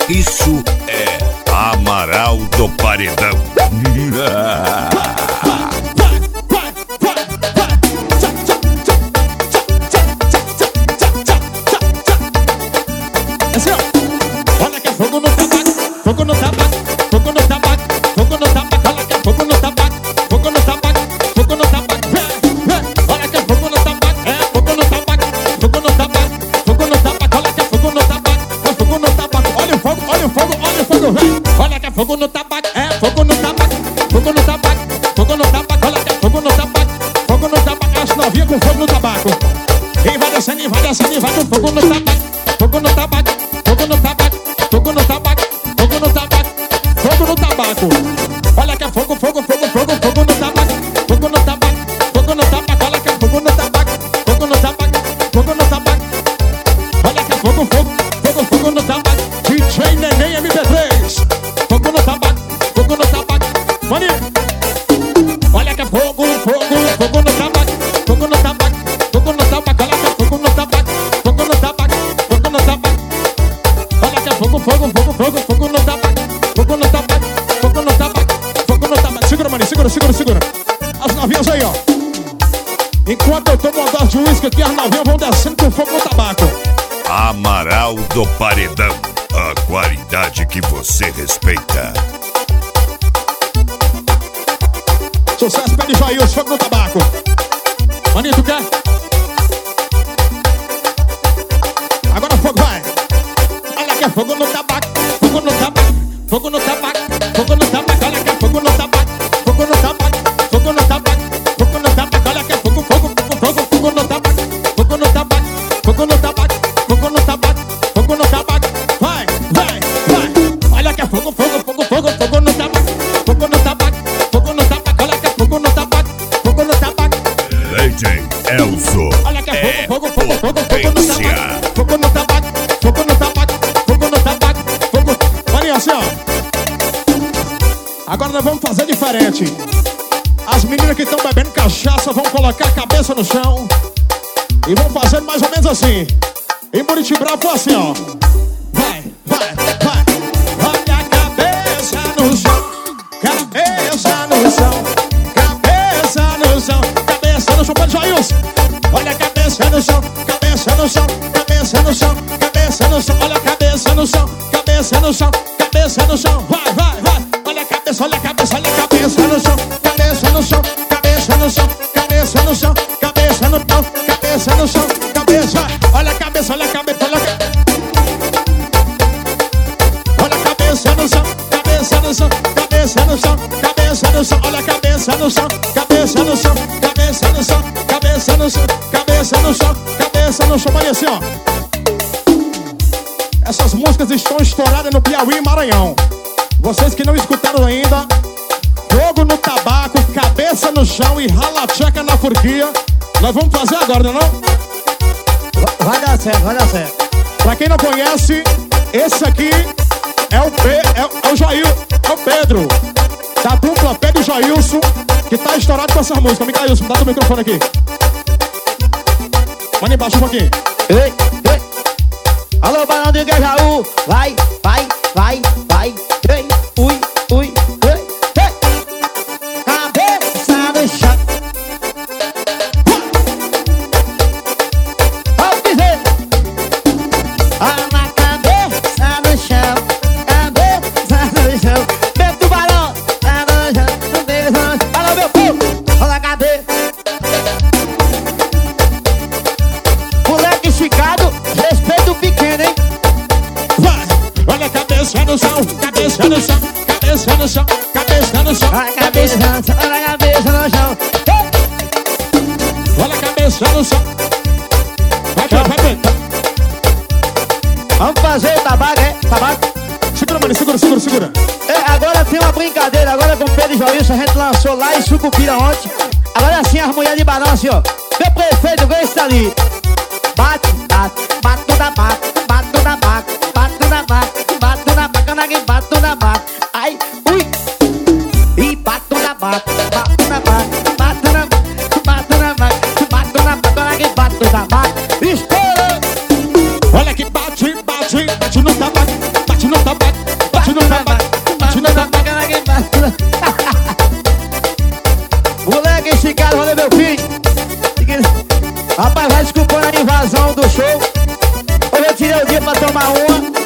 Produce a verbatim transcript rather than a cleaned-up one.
Isso é Amaral do Paredão. Assim, ó. Olha que é fogo no tabaco, fogo no tabaco, fogo no tabaco, fogo no tabaco. Olha que é fogo no tabaco, fogo no tabaco, fogo no tabaco. Olha que é fogo no tabaco, é fogo no tabaco, fogo no tabaco, fogo no tabaco. Olha que é fogo no tabaco, é fogo no tabaco. Olha o fogo, olha o fogo, olha o fogo, vem. Olha que é fogo no tabaco, é fogo no tabaco, fogo no tabaco, fogo no tabaco. Olha que é fogo no tabaco, fogo no tabaco. As novinhas com fogo no tabaco. E vai descendo, e vai descendo, e vai com fogo no tabaco, fogo no tabaco, fogo no tabaco, fogo no tabaco, fogo no tabaco, fogo no tabaco. Olha que é fogo, fogo, fogo, fogo, fogo no tabaco, fogo no tabaco, fogo no tabaco. Olha que é fogo no tabaco, fogo no tabaco, fogo no tabaco. Olha que é fogo, fogo, fogo, fogo no tabaco. D J Neném M P três, fogo no tabaco, fogo no tabaco. Mani, olha que é fogo, fogo, fogo no tabaco, fogo no tabaco, fogo no tabaco. Olha que é fogo no tabaco, fogo no tabaco, fogo no tabaco. Olha que é fogo, fogo, fogo, fogo, fogo no tabaco, fogo no tabaco, fogo no tabaco, fogo no tabaco. Segura, Mani, segura, segura, segura. As novinhas aí, ó. Enquanto eu tomo uma dose de uísque aqui, as novinhas vão descendo com fogo no tabaco. Amaral do Paredão, a qualidade que você respeita. Sucesso, pede Jair, fogo no tabaco. Maninho, tu quer? Agora fogo vai. Olha que é fogo no tabaco, fogo no tabaco, fogo no tabaco, fogo no tabaco. Olha que é fogo no tabaco, fogo no tabaco, fogo no tabaco, fogo no tabaco. Olha que é fogo, fogo, fogo, fogo, fogo no tabaco, fogo no tabaco, fogo no tabaco, fogo no tabaco, fogo no tabaco. Vai, vai, vai. Olha que é fogo, fogo, fogo, fogo, fogo no tabaco, fogo no tabaco, fogo no tabaco. Olha que é fogo no tabaco, fogo no tabaco. D J Elzo. Olha que é fogo, fogo, fogo, fogo, fogo no tabaco, fogo no tabaco, fogo no tabaco, fogo no tabaco, fogo. Olha assim, ó. Agora nós vamos fazer diferente. As meninas que estão bebendo cachaça vão colocar a cabeça no chão e vão fazer mais ou menos assim. Em Muritibrava foi assim, ó. Vai, vai, vai. Olha a cabeça no chão, cabeça no chão, cabeça no chão, cabeça no chão. Pode Jailson. Olha a cabeça no chão, cabeça no chão, cabeça no chão, cabeça no chão. Olha a cabeça no chão, cabeça no chão, cabeça no chão. Vai, vai, vai. Olha a cabeça, olha a cabeça, olha a cabeça no chão, cabeça no chão, cabeça no chão, cabeça no chão, cabeça no chão, cabeça no chão, cabeça. Olha a cabeça, olha a cabeça, olha a cabeça. Olha a cabeça no chão, cabeça no chão, cabeça no chão, cabeça no chão. Olha a cabeça no chão, cabeça no chão, cabeça no chão, cabeça no chão, cabeça no chão, cabeça no chão. Olha assim, ó. Essas músicas estão estouradas no Piauí e Maranhão. Vocês que não escutaram ainda, fogo no tabaco, cabeça no chão e rala-tcheca na furquia. Nós vamos fazer agora, não é não? Vai dar certo, vai dar certo. Pra quem não conhece, esse aqui é o, Pe é, é o Jair, é o Pedro, da dupla Pedro e Jailson, que tá estourado com essa música. Micailson, dá o microfone aqui. Manda embaixo um pouquinho. Ei, ei. Alô, Barão de Guejaú. Vai, vai, vai, vai. Ei, ui, ui, ei, ei. Cabeça no chão. Vamos dizer. Olha a cabeça no chão, cabeça no chão. Meu tubarão, tá no chão, no chão. Olha meu povo, olha a cabeça. Moleque esticado, respeito o pequeno, hein? Vai, olha a cabeça no chão, cabeça no chão, cabeça no chão, cabeça no chão. Olha a cabeça no chão, olha a cabeça no chão. Olha a cabeça no chão. Vai, vai, vai, vai. Vamos fazer o tabaco, é? Tabaco. Segura, mano, segura, segura, segura. É, agora tem uma brincadeira, agora com o Pedro e Jailson, a gente lançou lá em Sucupira ontem. Agora sim as mulheres de Barão assim, ó. Meu prefeito, vê esse ali. Bate, bate, bate no tabaco, bate no tabaco, bate no tabaco, bate no tabaco, nague, bate no tabaco. Ai, ui. E bate no tabaco, bate no tabaco, bate no tabaco, bate no tabaco, bate no tabaco, nague, bate no tabaco. Estoura! Olha que bate, bate, bate no tabaco, bate no tabaco. bate no tabaco, ela que bate no... Moleque, esse cara, valeu meu filho. Rapaz, vai desculpando a invasão do show. Hoje eu tirei o dia pra tomar uma.